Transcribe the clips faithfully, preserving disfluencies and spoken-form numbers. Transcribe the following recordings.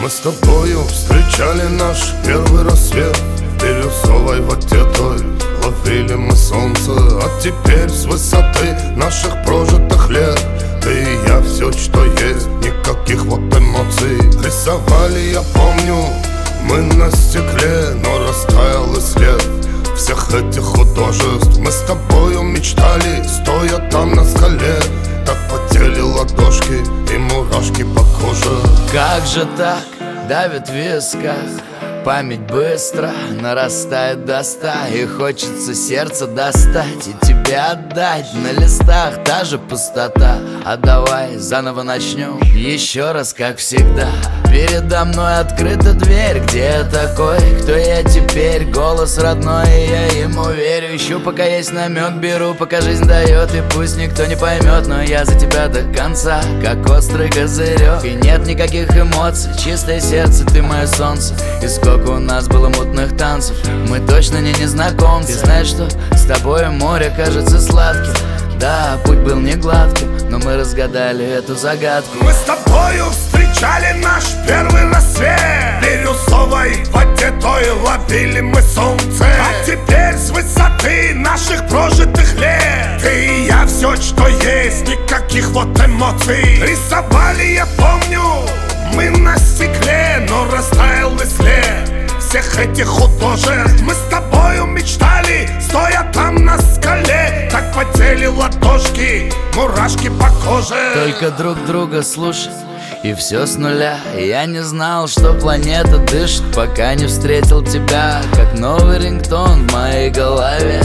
Мы с тобою встречали наш первый рассвет. В бирюзовой воде той ловили мы солнце. А теперь с высоты наших прожитых лет ты и я, все, что есть, никаких вот эмоций. Рисовали, я помню, мы на стекле, но растаял и след всех этих художеств. Мы с тобою мечтали, стоя там на скале. Так потели ладошки и мурашки по коже. Как же так, давит в висках, память быстро нарастает до ста. И хочется сердце достать и тебе отдать. На листах та же пустота. А давай заново начнем еще раз, как всегда. Передо мной открыта дверь. Где я такой, кто я теперь? Голос родной, и я ему верю. Ищу, пока есть намек, беру, пока жизнь дает. И пусть никто не поймет, но я за тебя до конца, как острый козырек. И нет никаких эмоций, чистое сердце, ты мое солнце. И сколько у нас было мутных танцев, мы точно не незнакомцы. Ты знаешь, что с тобой море кажется сладким. Да, путь был не гладким, но мы разгадали эту загадку. Мы с тобою встречали наш первый рассвет. В бирюзовой воде той ловили мы солнце. А теперь с высоты наших прожитых лет ты и я, все, что есть, никаких вот эмоций. Рисовали, я помню, мы на стекле, но растаял и след всех этих художеств. Мы с тобою мечтали, стоя там на скале. Так потели ладошки, мурашки по коже. Только друг друга слушать, и все с нуля. Я не знал, что планета дышит, пока не встретил тебя, как новый рингтон в моей голове.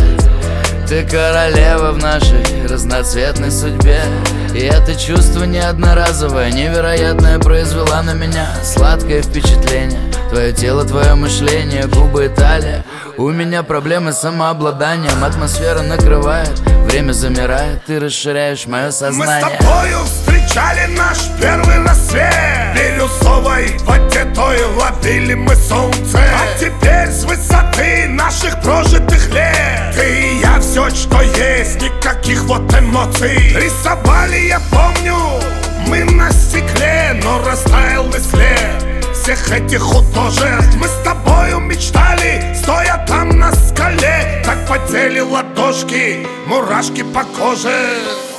Ты королева в нашей разноцветной судьбе. И это чувство не одноразовое, невероятное, произвела на меня сладкое впечатление. Твое тело, твое мышление, губы и талия. У меня проблемы с самообладанием. Атмосфера накрывает, время замирает, ты расширяешь мое сознание. Мы с тобою встречали наш первый рассвет. В бирюзовой воде той ловили мы солнце. А теперь с высоты наших прожитых лет ты и я, все, что есть, никаких вот эмоций. Рисовали, я помню, мы на стекле, но растаял и след всех этих художеств. Мы с тобою мечтали, стоя там на скале. Так потели ладошки, мурашки по коже.